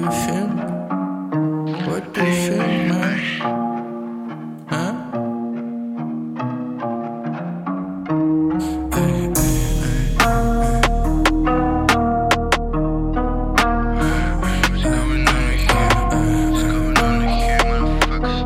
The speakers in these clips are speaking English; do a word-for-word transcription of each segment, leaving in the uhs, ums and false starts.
you feel? What do you feel, man? Huh? Hey, hey, hey. What's going on here? What's going on here, motherfuckers?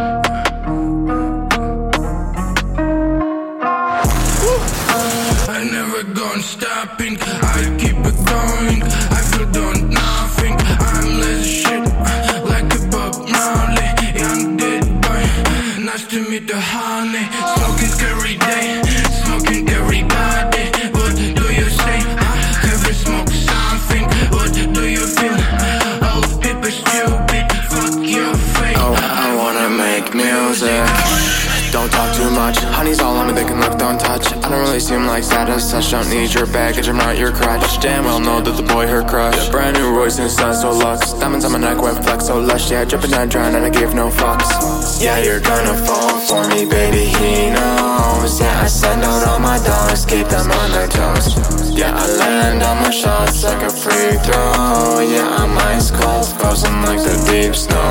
I never gonna stopping. I keep it going. I feel done nothing. I'm less shit like a Bob Marley. Young dead boy, nice to meet the honey. Smoking every day, smoking everybody. What do you say? Have you smoked something? What do you feel? Oh, people stupid. Fuck your face. Oh, I wanna make music. Don't talk too much. Honey's all on me, they can look, don't touch. I don't really seem like that as such. Don't need your baggage, I'm not your crutch. Damn well know that the boy her crush. Brand new Royce and sun so luxe. Diamonds on my neck, wet flex so lush. Yeah, dripping down, drown and I give no fucks. Yeah, you're gonna fall for me, baby, he knows. Yeah, I send out all my dollars, keep them on their toes. Yeah, I land on my shots like a free throw. Yeah, I'm ice cold, frozen like the deep snow.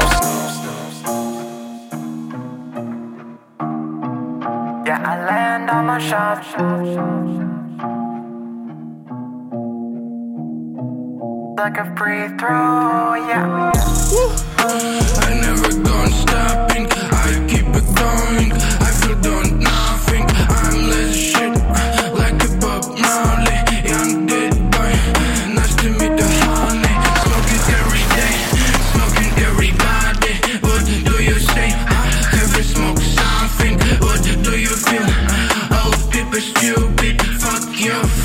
Yeah, I land on my shots like a free throw, yeah. I never gonna stopping. I keep it going. I feel done nothing. I'm less shit like a Bob Marley. Young dead boy, nice to meet the honey. Smoking every day, smoking everybody. What do you say? Have you smoked something? What do you feel? Oh, people stupid. Fuck your